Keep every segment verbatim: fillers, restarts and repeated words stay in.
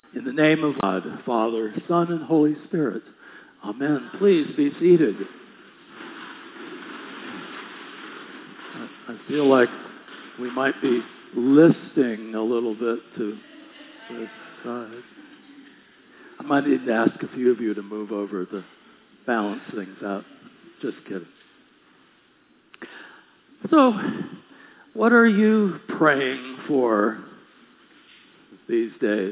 In the name of God, Father, Son, and Holy Spirit. Amen. Please be seated. I feel like we might be listing a little bit to this side. I might need to ask a few of you to move over to balance things out. Just kidding. So, what are you praying for these days?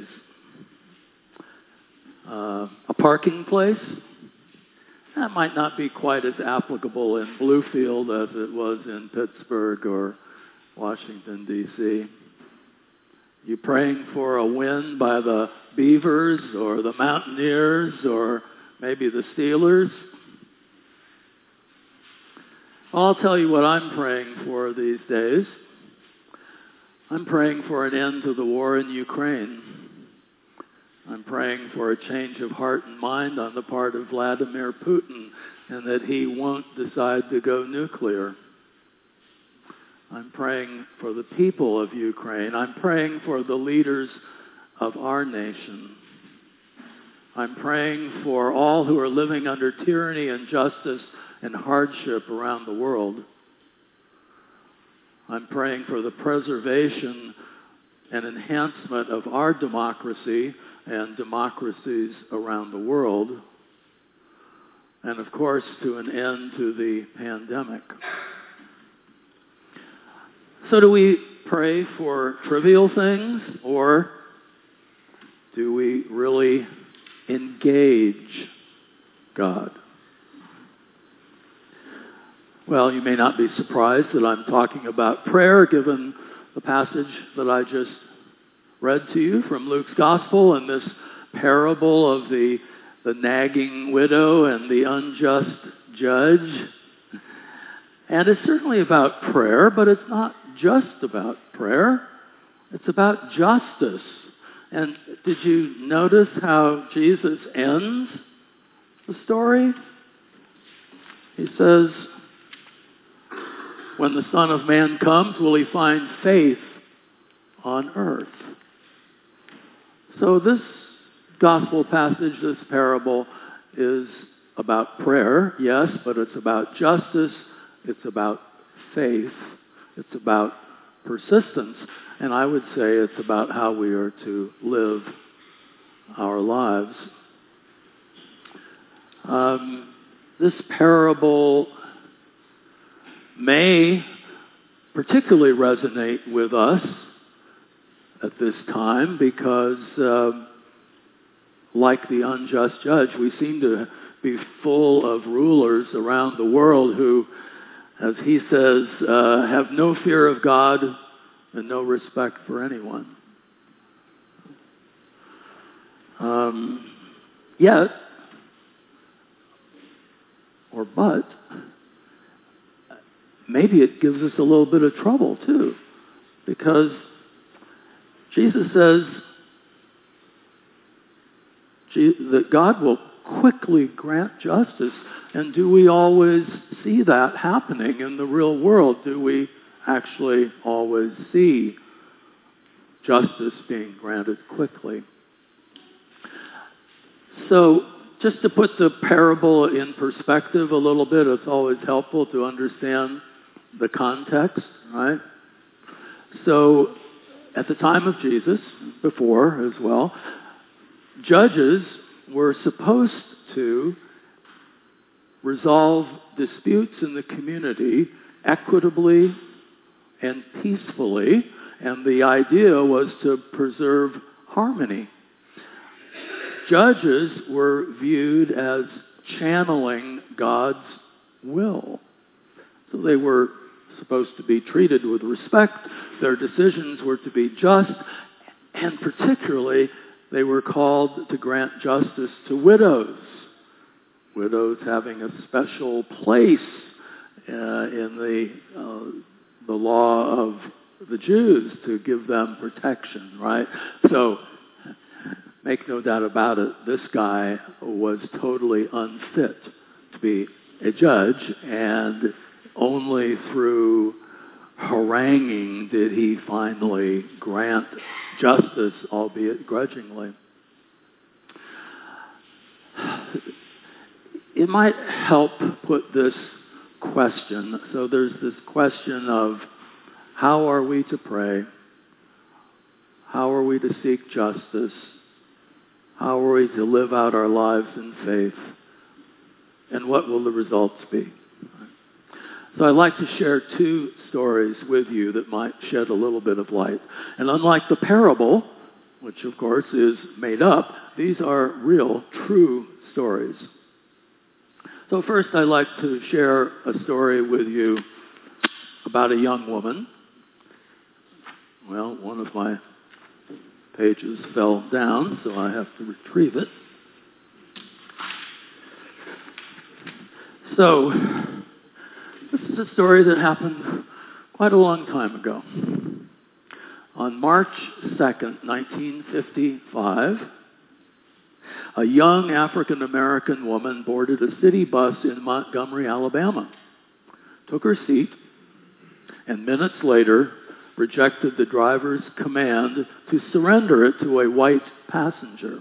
Uh, a parking place? That might not be quite as applicable in Bluefield as it was in Pittsburgh or Washington, D C You praying for a win by the Beavers or the Mountaineers or maybe the Steelers? I'll tell you what I'm praying for these days. I'm praying for an end to the war in Ukraine. I'm praying for a change of heart and mind on the part of Vladimir Putin and that he won't decide to go nuclear. I'm praying for the people of Ukraine. I'm praying for the leaders of our nation. I'm praying for all who are living under tyranny, injustice, and hardship around the world. I'm praying for the preservation and enhancement of our democracy and democracies around the world, and of course to an end to the pandemic. So do we pray for trivial things, or do we really engage God? Well, you may not be surprised that I'm talking about prayer, given the passage that I just read to you from Luke's Gospel and this parable of the, the nagging widow and the unjust judge. And it's certainly about prayer, but it's not just about prayer. It's about justice. And did you notice how Jesus ends the story? He says, when the Son of Man comes, will he find faith on earth? So this gospel passage, this parable, is about prayer, yes, but it's about justice, it's about faith, it's about persistence, and I would say it's about how we are to live our lives. Um, this parable may particularly resonate with us at this time because, uh, like the unjust judge, we seem to be full of rulers around the world who, as he says, uh, have no fear of God and no respect for anyone. Um, yet, or but, maybe it gives us a little bit of trouble too, because Jesus says that God will quickly grant justice. And do we always see that happening in the real world? Do we actually always see justice being granted quickly? So, just to put the parable in perspective a little bit, it's always helpful to understand the context, right? So, at the time of Jesus, before as well, judges were supposed to resolve disputes in the community equitably and peacefully, and the idea was to preserve harmony. Judges were viewed as channeling God's will. So they were supposed to be treated with respect. Their decisions were to be just, and particularly, they were called to grant justice to widows. Widows having a special place uh, in the uh, the law of the Jews to give them protection, right? So, make no doubt about it, this guy was totally unfit to be a judge, and only through haranguing did he finally grant justice, albeit grudgingly. it might help put this question. So there's this question of how are we to pray? How are we to seek justice? How are we to live out our lives in faith? And what will the results be? So I'd like to share two stories with you that might shed a little bit of light. And unlike the parable, which of course is made up, these are real, true stories. So first I'd like to share a story with you about a young woman. Well, one of my pages fell down, so I have to retrieve it. So, this is a story that happened quite a long time ago. On March second, nineteen fifty-five, a young African-American woman boarded a city bus in Montgomery, Alabama, took her seat, and minutes later rejected the driver's command to surrender it to a white passenger.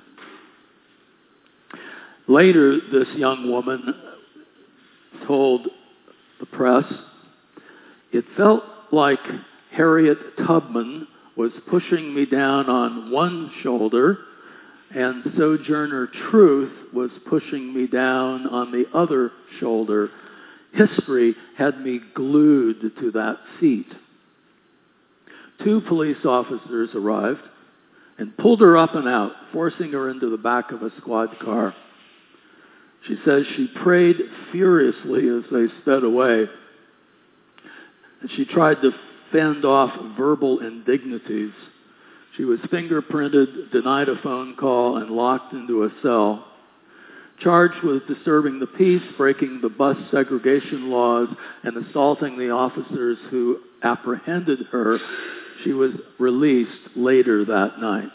Later, this young woman told the press, "It felt like Harriet Tubman was pushing me down on one shoulder, and Sojourner Truth was pushing me down on the other shoulder. History had me glued to that seat." Two police officers arrived and pulled her up and out, forcing her into the back of a squad car. She says she prayed furiously as they sped away, and she tried to fend off verbal indignities. She was fingerprinted, denied a phone call, and locked into a cell. Charged with disturbing the peace, breaking the bus segregation laws, and assaulting the officers who apprehended her, she was released later that night.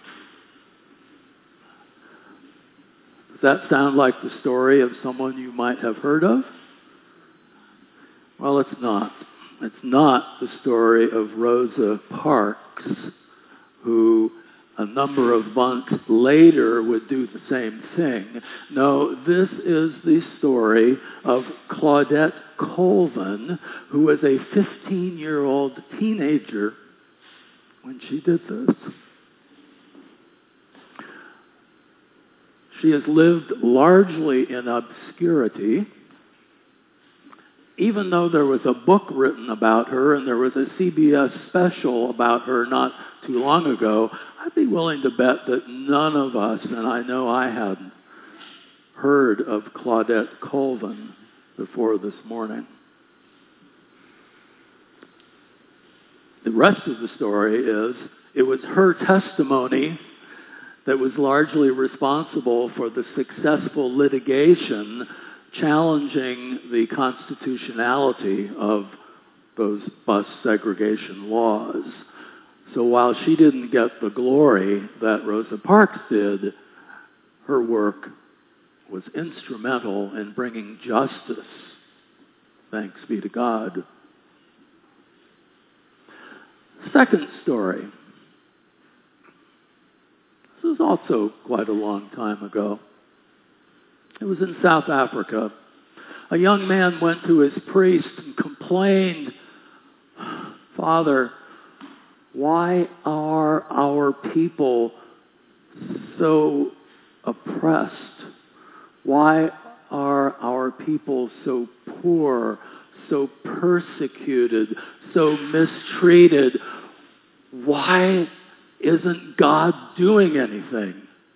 Does that sound like the story of someone you might have heard of? Well, it's not. It's not the story of Rosa Parks, who a number of months later would do the same thing. No, this is the story of Claudette Colvin, who was a fifteen-year-old teenager when she did this. She has lived largely in obscurity, even though there was a book written about her and there was a C B S special about her not too long ago. I'd be willing to bet that none of us, and I know I hadn't, heard of Claudette Colvin before this morning. The rest of the story is it was her testimony that was largely responsible for the successful litigation challenging the constitutionality of those bus segregation laws. So while she didn't get the glory that Rosa Parks did, her work was instrumental in bringing justice. Thanks be to God. Second story. This was also quite a long time ago. It was in South Africa. A young man went to his priest and complained, "Father, why are our people so oppressed? Why are our people so poor, so persecuted, so mistreated? Why isn't God doing anything?"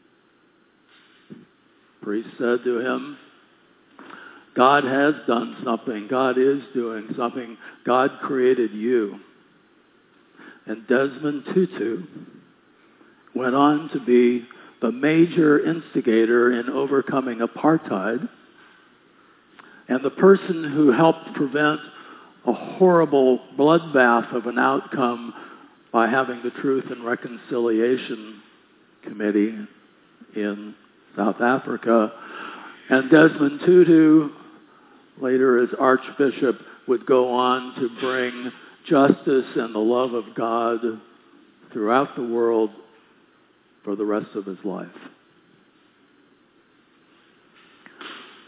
The priest said to him, "God has done something. God is doing something. God created you." And Desmond Tutu went on to be the major instigator in overcoming apartheid and the person who helped prevent a horrible bloodbath of an outcome by having the Truth and Reconciliation Committee in South Africa. And Desmond Tutu, later as Archbishop, would go on to bring justice and the love of God throughout the world for the rest of his life.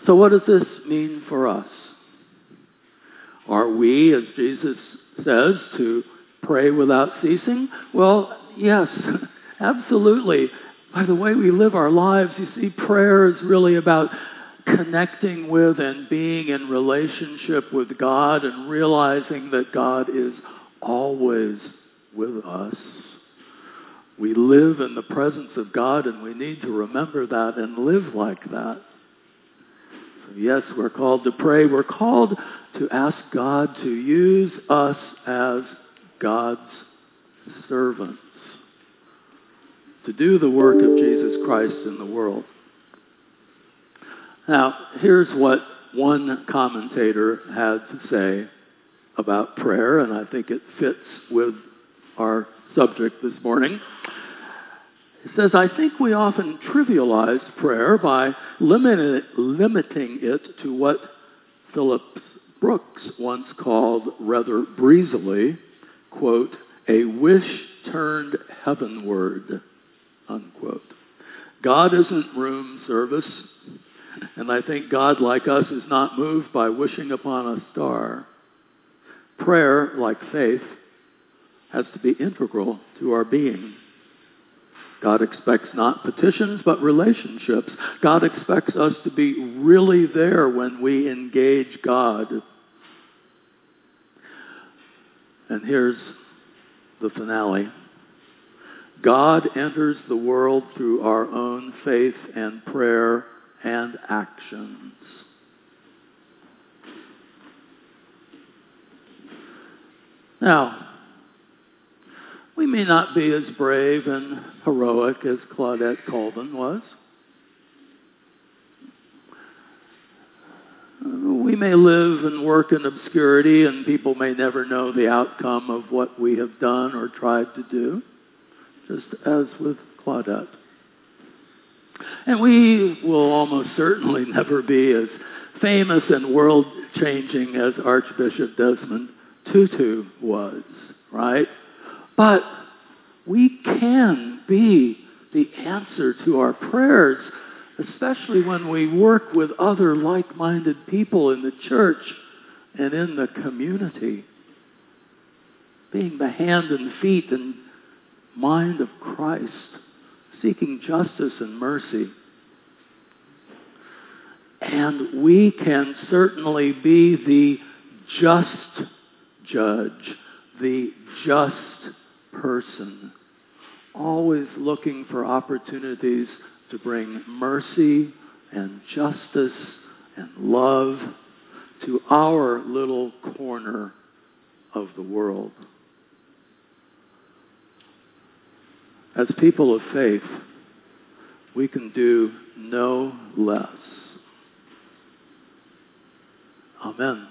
So what does this mean for us? Are we, as Jesus says, to pray without ceasing? Well, yes, absolutely. By the way we live our lives, you see, prayer is really about connecting with and being in relationship with God and realizing that God is always with us. We live in the presence of God, and we need to remember that and live like that. So yes, we're called to pray. We're called to ask God to use us as God's servants to do the work of Jesus Christ in the world. Now, here's what one commentator had to say about prayer, and I think it fits with our subject this morning. He says, I think we often trivialize prayer by limit, limiting it to what Phillips Brooks once called, rather breezily, quote, a wish turned heavenward, unquote. God isn't room service, and I think God, like us, is not moved by wishing upon a star. Prayer, like faith, has to be integral to our being. God expects not petitions, but relationships. God expects us to be really there when we engage God. And here's the finale. God enters the world through our own faith and prayer and actions. Now, we may not be as brave and heroic as Claudette Colvin was. We may live and work in obscurity, and people may never know the outcome of what we have done or tried to do, just as with Claudette. And we will almost certainly never be as famous and world-changing as Archbishop Desmond Tutu was, right? But we can be the answer to our prayers, especially when we work with other like-minded people in the church and in the community. Being the hand and feet and mind of Christ, seeking justice and mercy. And we can certainly be the just judge, the just person, always looking for opportunities to bring mercy and justice and love to our little corner of the world. As people of faith, we can do no less. Amen.